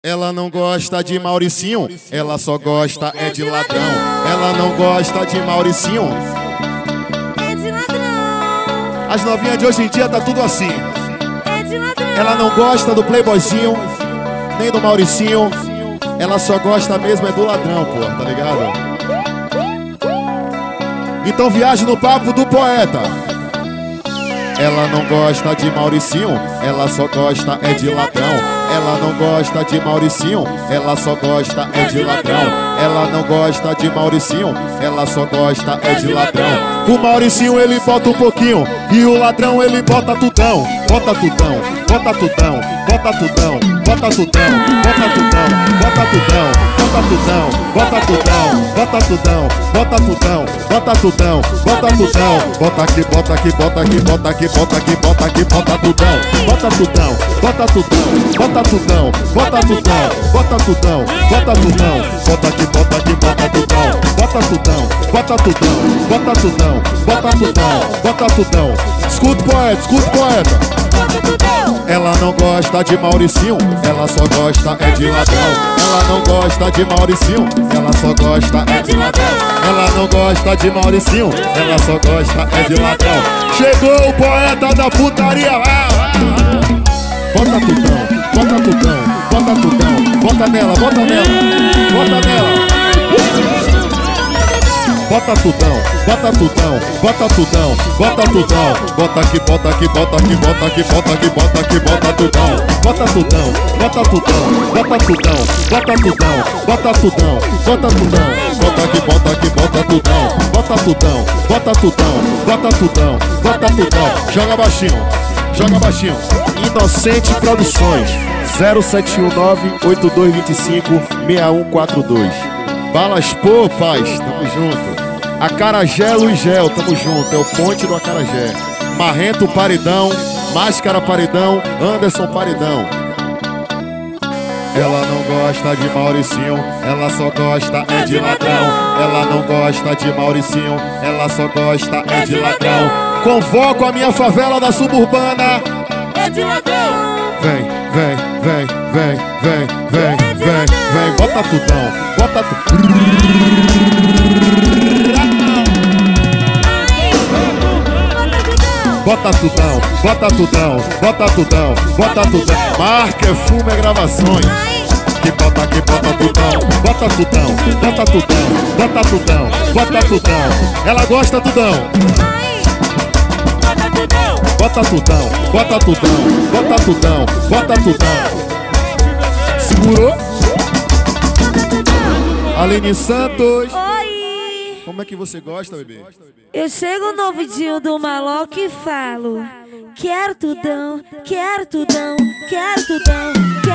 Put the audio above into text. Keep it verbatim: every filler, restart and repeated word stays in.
Ela não gosta de Mauricinho, ela só gosta é de ladrão. Ela não gosta de Mauricinho, é de ladrão. As novinhas de hoje em dia tá tudo assim. É de ladrão. Ela não gosta do playboyzinho, nem do Mauricinho. Ela só gosta mesmo é do ladrão, pô, tá ligado? Então viaje no papo do poeta. Ela não gosta de Mauricinho, ela só gosta é de ladrão. Ela não gosta de Mauricinho, ela só gosta é de ladrão. Ela não gosta de Mauricinho, ela só gosta é de ladrão. O Mauricinho ele bota um pouquinho e o ladrão ele bota tudão. Bota tudão, bota tudão, bota tudão, bota tudão, bota tudão, bota tudão, bota tudão, bota tudão, bota tudão, bota tudão, bota tudão, bota tudão. Bota aqui, bota aqui, bota aqui, bota aqui, bota aqui, bota aqui, bota tudão, bota tudão, bota tudão, bota tudão, bota tudão, bota tudão, bota tudão. Bota aqui, bota aqui, bota tudão, bota tudão, bota tudão, bota tudão, bota tudão, bota tudão. Escuta o poeta, escuta o poeta. Ela não gosta de Mauricinho, ela só gosta é de ladrão. Ela não gosta de Mauricinho, ela só gosta é de ladrão. Ela não gosta de Mauricinho, ela só gosta é de ladrão. Chegou o poeta da putaria lá. Bota tudão, bota tudão, bota tudão, bota nela, bota nela, bota nela. Bota tudão, bota tudão, bota tudão, bota tudão. Bota aqui, bota aqui, bota aqui, bota aqui, bota aqui, bota aqui, bota tudão. Bota tudão, bota tudão, bota tudão, bota tudão, bota tudão, bota tudão. Bota aqui, bota aqui, bota tudão, bota tudão, bota tudão, bota tudão, bota tudão. Joga baixinho, joga baixinho. Inocente Produções, zero sete um nove, oito dois dois cinco, seis um quatro dois. Balas Pô, paz, tamo junto. Acarajé Luiz Gel, tamo junto, é o ponte do Acarajé. Marrento Paridão, Máscara Paridão, Anderson Paridão. Ela não gosta de Mauricinho, ela só gosta é de ladrão. Ela não gosta de Mauricinho, ela só gosta é de ladrão. Convoco a minha favela da suburbana. É de ladrão. Vem, vem, vem, vem, vem, vem, vem, vem. Bota tudão, bota tudão. Bota tudão, bota tudão, bota tudão, bota tudão. Marca Fume Gravações. Que bota, que bota tudão, bota tudão, bota tudão, bota tudão, bota tudão. Ela gosta tudão. Bota tudão, bota tudão, bota tudão, bota tudão. Segurou? Aline Santos. Oi. Como é que você gosta, bebê? Eu chego no vidinho do maloca e falo: quero tudão, quero tudão, quero tudão, quero